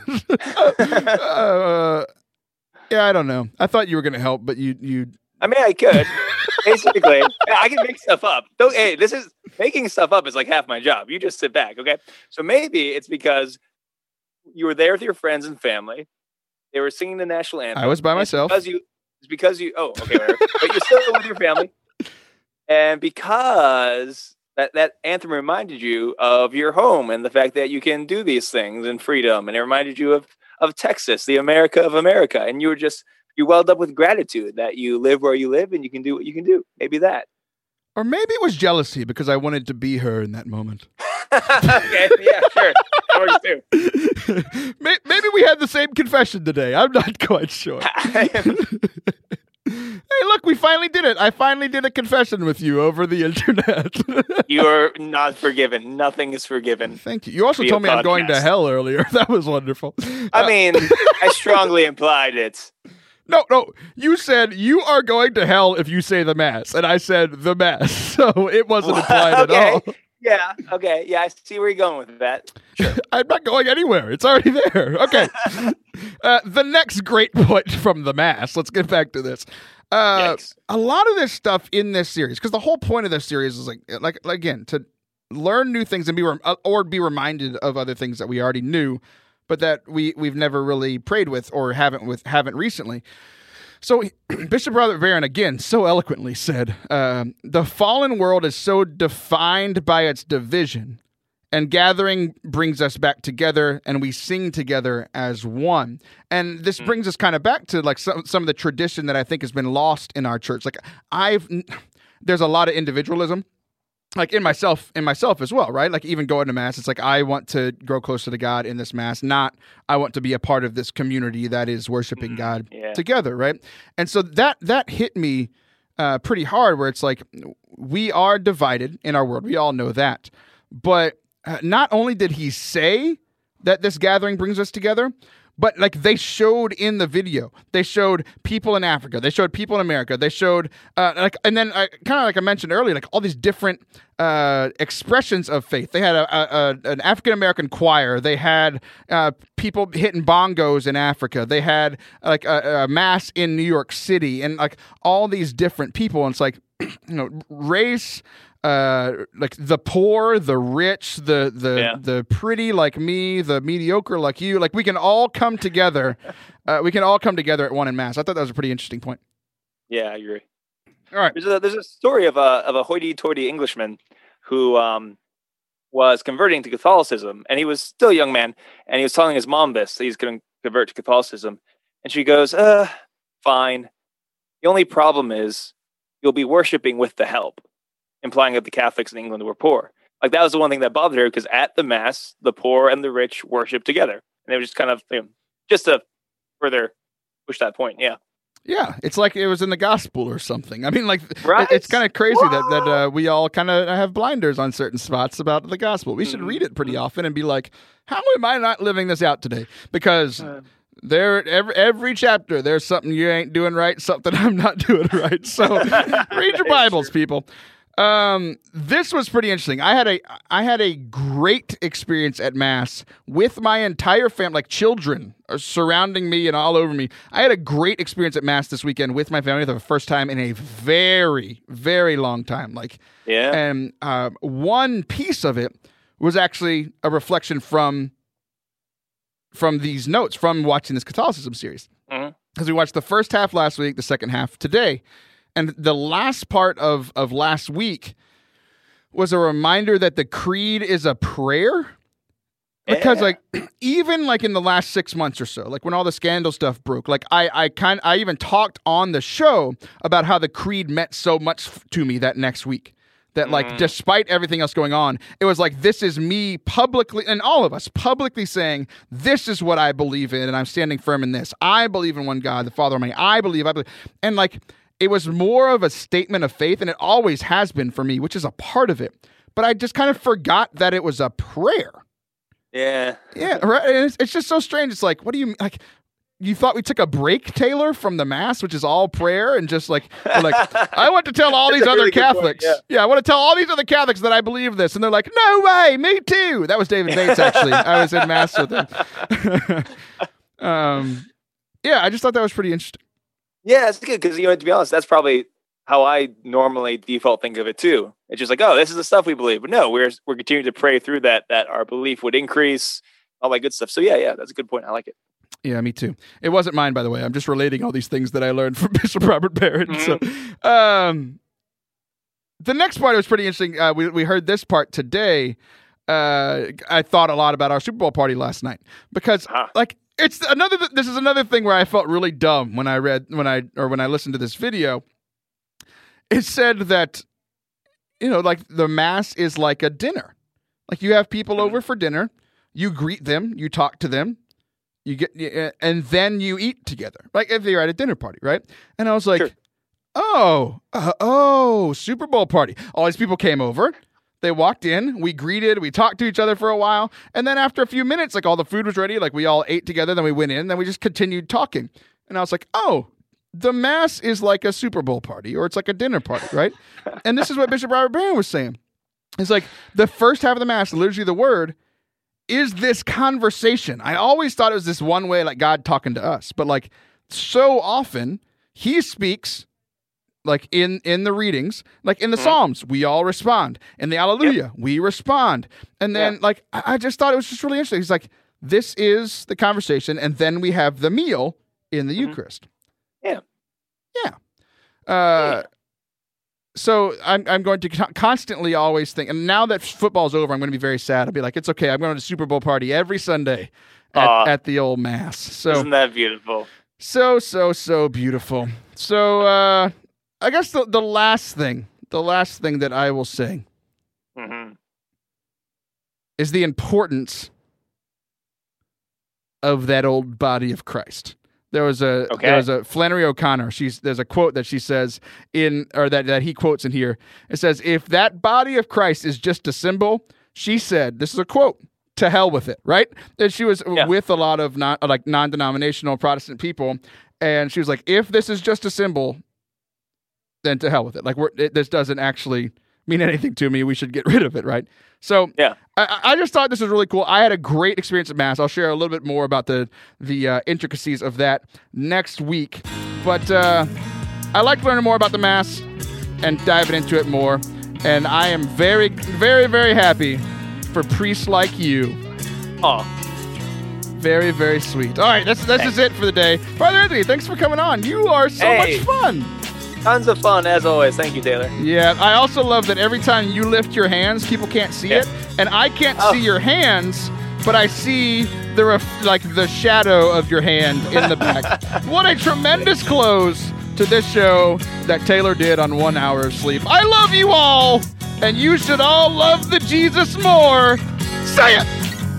uh, yeah, I don't know. I thought you were gonna help, but you you. I mean, I could. Basically, I can make stuff up. Don't, hey, this is making stuff up is like half my job. You just sit back, okay? So maybe it's because you were there with your friends and family. They were singing the national anthem. I was by and it's myself. Because you, it's because you. Oh, okay, whatever. But you're still with your family, and because that that anthem reminded you of your home and the fact that you can do these things in freedom, and it reminded you of of Texas, the America of America, and you were just. You welled up with gratitude that you live where you live and you can do what you can do. Maybe that. Or maybe it was jealousy because I wanted to be her in that moment. Okay, yeah, sure. That works too. May- Maybe we had the same confession today. I'm not quite sure. Hey, look, we finally did it. I finally did a confession with you over the internet. You're not forgiven. Nothing is forgiven. Thank you. You also Via told me I'm going to podcast. hell earlier. That was wonderful. I Uh, mean, I strongly implied it. no, no. You said you are going to hell if you say the mass, and I said the mass, so it wasn't implied Okay. at all. Yeah, okay. Yeah, I see where you're going with that. I'm not going anywhere. It's already there. Okay. uh, the next great point from the mass. Let's get back to this. Uh, Yikes. a lot of this stuff in this series, because the whole point of this series is like, like again, to learn new things and be rem- or be reminded of other things that we already knew, but that we we've never really prayed with or haven't with haven't recently. So Bishop Robert Barron again so eloquently said, um, "The fallen world is so defined by its division, and gathering brings us back together, and we sing together as one." And this Mm. brings us kind of back to like some some of the tradition that I think has been lost in our church. Like I've, there's a lot of individualism. like in myself, in myself as well, right? Like even going to mass, it's like I want to grow closer to God in this mass, not I want to be a part of this community that is worshiping God yeah. together, right? And so that that hit me uh, pretty hard, where it's like we are divided in our world. We all know that, but uh, not only did he say that this gathering brings us together, but like they showed in the video, they showed people in Africa, they showed people in America, they showed uh, like, and then uh, kind of like I mentioned earlier, like all these different uh, expressions of faith. They had a, a, a an African American choir, they had uh, people hitting bongos in Africa, they had like a, a mass in New York City, and like all these different people. And it's like, you know, race. Uh, like the poor, the rich, the the yeah. the pretty like me, the mediocre like you, like we can all come together. uh, we can all come together at one in mass. I thought that was a pretty interesting point. Yeah, I agree. All right, there's a there's a story of a of a hoity-toity Englishman who um was converting to Catholicism, and he was still a young man, and he was telling his mom this that he's going to convert to Catholicism, and she goes, "Uh, fine. The only problem is you'll be worshiping with the help." Implying that the Catholics in England were poor. Like that was the one thing that bothered her, because at the mass, the poor and the rich worship together, and it was just kind of you know, just to further push that point. Yeah, yeah, it's like it was in the gospel or something. I mean, like right? it, it's kind of crazy Whoa. that that uh, we all kind of have blinders on certain spots about the gospel. We should read it pretty often and be like, how am I not living this out today? Because uh, There, every every chapter, there's something you ain't doing right, something I'm not doing right. So read your Bibles, true. people. Um, this was pretty interesting. I had a I had a great experience at mass with my entire family, like children are surrounding me and all over me. I had a great experience at mass this weekend with my family for the first time in a very, very long time. Like, yeah. And uh, one piece of it was actually a reflection from from these notes from watching this Catholicism series. Because mm-hmm. we watched the first half last week, the second half today. And the last part of, of last week was a reminder that the creed is a prayer. Because yeah. like even like in the last six months or so, like when all the scandal stuff broke, like I I kind I even talked on the show about how the creed meant so much to me that next week. That like mm. despite everything else going on, it was like this is me publicly, and all of us publicly saying this is what I believe in, and I'm standing firm in this. I believe in one God, the Father Almighty. I believe, I believe, and like. It was more of a statement of faith, and it always has been for me, which is a part of it. But I just kind of forgot that it was a prayer. Yeah. Yeah, right. And it's, it's just so strange. It's like, what do you like? You thought we took a break, Taylor, from the mass, which is all prayer, and just like, we're like, I want to tell all these other really Catholics. Point, yeah. yeah, I want to tell all these other Catholics that I believe this, and they're like, no way, me too. That was David Bates, actually. I was in mass with him. um, yeah, I just thought that was pretty interesting. Yeah, it's good because, you know, to be honest, that's probably how I normally default think of it too. It's just like, oh, this is the stuff we believe. But no, we're we're continuing to pray through that, that our belief would increase, all that good stuff. So yeah, yeah, that's a good point. I like it. Yeah, me too. It wasn't mine, by the way. I'm just relating all these things that I learned from Bishop Robert Barrett. Mm-hmm. So, um, the next part was pretty interesting. Uh, we we heard this part today. Uh, I thought a lot about our Super Bowl party last night because, uh-huh. like. It's another. This is another thing where I felt really dumb when I read when I or when I listened to this video. It said that, you know, like the mass is like a dinner. Like you have people over for dinner, you greet them, you talk to them, you get, and then you eat together. Like if you're at a dinner party, right? And I was like, sure. oh, uh, oh, Super Bowl party. All these people came over. They walked in, we greeted, we talked to each other for a while, and then after a few minutes, like all the food was ready, like we all ate together, then we went in, then we just continued talking. And I was like, oh, the mass is like a Super Bowl party, or it's like a dinner party, right? And this is what Bishop Robert Barron was saying. It's like the first half of the mass, literally the word, is this conversation. I always thought it was this one way, like God talking to us, but like so often, he speaks like in, in the readings, like in the mm-hmm. Psalms, we all respond. In the Alleluia, yep. we respond. And then, yeah. like, I, I just thought it was just really interesting. He's like, this is the conversation, and then we have the meal in the mm-hmm. Eucharist. Yeah. Yeah. Uh, yeah. So I'm I'm going to constantly always think, and now that football's over, I'm going to be very sad. I'll be like, it's okay. I'm going to a Super Bowl party every Sunday at, uh, at the old mass. So isn't that beautiful? So, so, so beautiful. So, uh... I guess the, the last thing, the last thing that I will say is the importance of that old body of Christ. There was a okay. there was a Flannery O'Connor. She's there's a quote that she says in or that, that he quotes in here. It says, "If that body of Christ is just a symbol," she said, this is a quote, "to hell with it," right? And she was yeah. with a lot of non like non-denominational Protestant people, and she was like, "If this is just a symbol, then to hell with it. Like we're, it, this doesn't actually mean anything to me. We should get rid of it," right? So yeah, I, I just thought this was really cool. I had a great experience at Mass. I'll share a little bit more about the the uh, intricacies of that next week. But uh, I like learning more about the Mass and diving into it more. And I am very, very, very happy for priests like you. Oh, very, very sweet. All right, that's that's just it for the day. Father Anthony, thanks for coming on. You are so hey. much fun. Tons of fun, as always. Thank you, Taylor. Yeah, I also love that every time you lift your hands, people can't see yeah. it, and I can't oh. see your hands, but I see the ref- like the shadow of your hand in the back. What a tremendous close to this show that Taylor did on one hour of sleep. I love you all, and you should all love the Jesus more. Say it!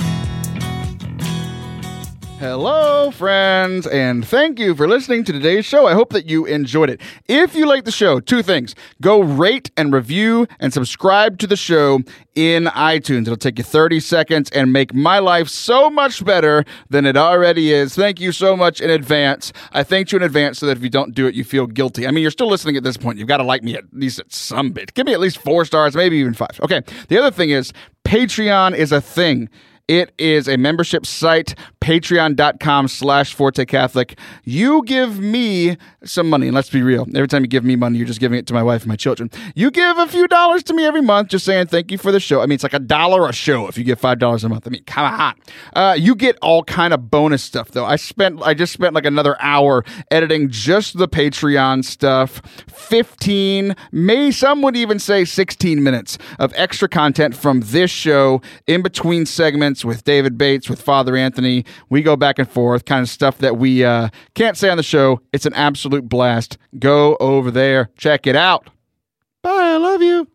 Hello, friends, and thank you for listening to today's show. I hope that you enjoyed it. If you like the show, two things. Go rate and review and subscribe to the show in iTunes. It'll take you thirty seconds and make my life so much better than it already is. Thank you so much in advance. I thank you in advance so that if you don't do it, you feel guilty. I mean, you're still listening at this point. You've got to like me at least at some bit. Give me at least four stars, maybe even five. Okay, the other thing is Patreon is a thing. It is a membership site, patreon.com slash Forte Catholic. You give me some money, and let's be real. Every time you give me money, you're just giving it to my wife and my children. You give a few dollars to me every month, just saying thank you for the show. I mean, it's like a dollar a show if you give five dollars a month. I mean, come on. Uh, you get all kind of bonus stuff, though. I spent, I just spent like another hour editing just the Patreon stuff. fifteen, maybe some would even say sixteen minutes of extra content from this show in between segments with David Bates, with Father Anthony. We go back and forth, kind of stuff that we uh, can't say on the show. It's an absolute blast. Go over there. Check it out. Bye. I love you.